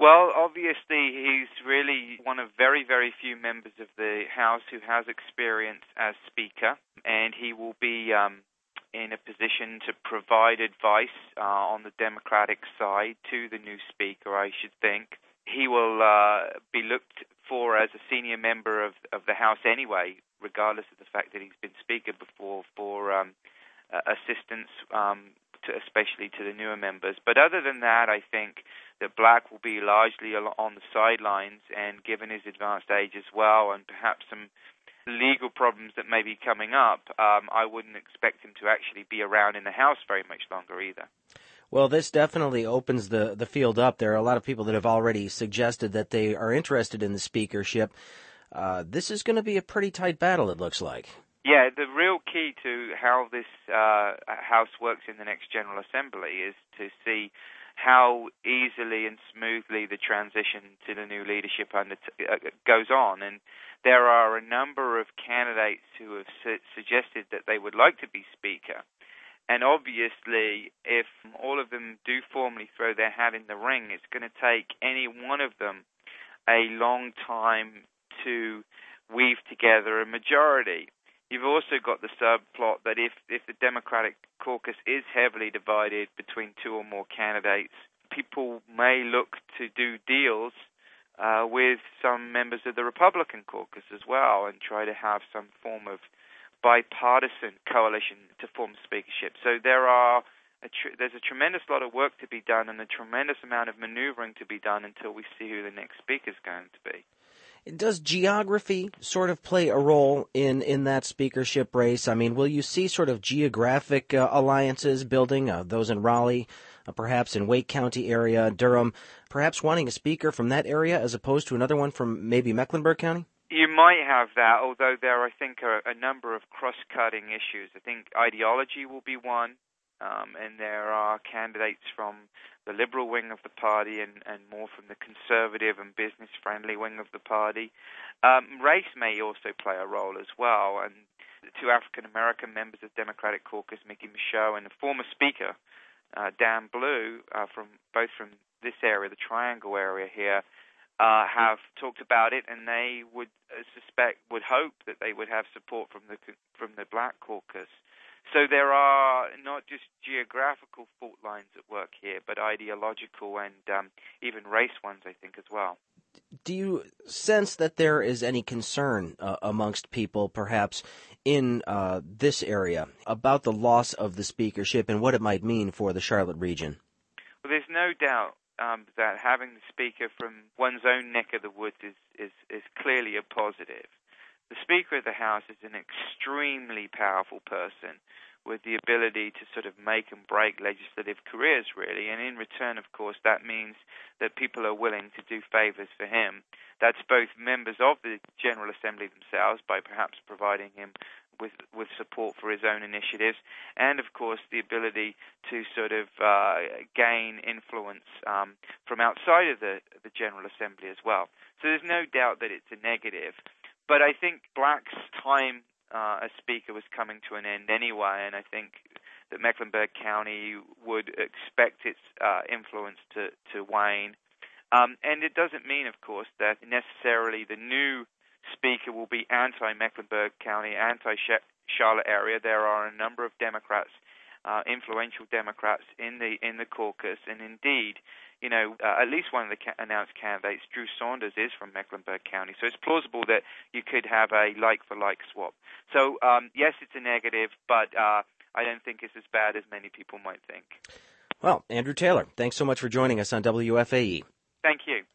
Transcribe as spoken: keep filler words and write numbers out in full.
Well, obviously, he's really one of very, very few members of the House who has experience as Speaker, and he will be um, in a position to provide advice uh, on the Democratic side to the new Speaker, I should think. He will uh, be looked for as a senior member of, of the House anyway, regardless of the fact that he's been Speaker before, for um, uh, assistance, um, to, especially to the newer members. But other than that, I think that Black will be largely on the sidelines, and given his advanced age as well, and perhaps some legal problems that may be coming up, um, I wouldn't expect him to actually be around in the House very much longer either. Well, this definitely opens the, the field up. There are a lot of people that have already suggested that they are interested in the speakership. Uh, this is going to be a pretty tight battle, it looks like. Yeah, the real key to how this uh, House works in the next General Assembly is to see how easily and smoothly the transition to the new leadership under t- uh, goes on. And there are a number of candidates who have su- suggested that they would like to be Speaker. And obviously, if all of them do formally throw their hat in the ring, it's going to take any one of them a long time to weave together a majority. You've also got the subplot that if, if the Democratic caucus is heavily divided between two or more candidates, people may look to do deals uh, with some members of the Republican caucus as well and try to have some form of bipartisan coalition to form speakership. So there are a tr- there's a tremendous lot of work to be done and a tremendous amount of maneuvering to be done until we see who the next speaker is going to be. Does geography sort of play a role in, in that speakership race? I mean, will you see sort of geographic uh, alliances building, uh, those in Raleigh, uh, perhaps in Wake County area, Durham, perhaps wanting a speaker from that area as opposed to another one from maybe Mecklenburg County? You might have that, although there, I think, are a number of cross-cutting issues. I think ideology will be one, um, and there are candidates from the liberal wing of the party and, and more from the conservative and business-friendly wing of the party. Um, race may also play a role as well, and the two African-American members of the Democratic caucus, Mickey Michaud and the former Speaker, uh, Dan Blue, uh, from both from this area, the Triangle area here, Uh, have talked about it, and they would uh, suspect, would hope that they would have support from the from the Black caucus. So there are not just geographical fault lines at work here, but ideological and um, even race ones, I think, as well. Do you sense that there is any concern uh, amongst people, perhaps, in uh, this area about the loss of the speakership and what it might mean for the Charlotte region? Well, there's no doubt Um, that having the speaker from one's own neck of the woods is, is, is clearly a positive. The Speaker of the House is an extremely powerful person with the ability to sort of make and break legislative careers, really, and in return, of course, that means that people are willing to do favors for him. That's both members of the General Assembly themselves, by perhaps providing him with with support for his own initiatives, and of course the ability to sort of uh, gain influence um, from outside of the the General Assembly as well. So there's no doubt that it's a negative, but I think Black's time uh, as Speaker was coming to an end anyway, and I think that Mecklenburg County would expect its uh, influence to to wane. Um, and it doesn't mean, of course, that necessarily the new Speaker will be anti-Mecklenburg County, anti-Charlotte area. There are a number of Democrats, uh, influential Democrats in the in the caucus, and indeed, you know, uh, at least one of the ca- announced candidates, Drew Saunders, is from Mecklenburg County. So it's plausible that you could have a like-for-like swap. So um, yes, it's a negative, but uh, I don't think it's as bad as many people might think. Well, Andrew Taylor, thanks so much for joining us on W F A E. Thank you.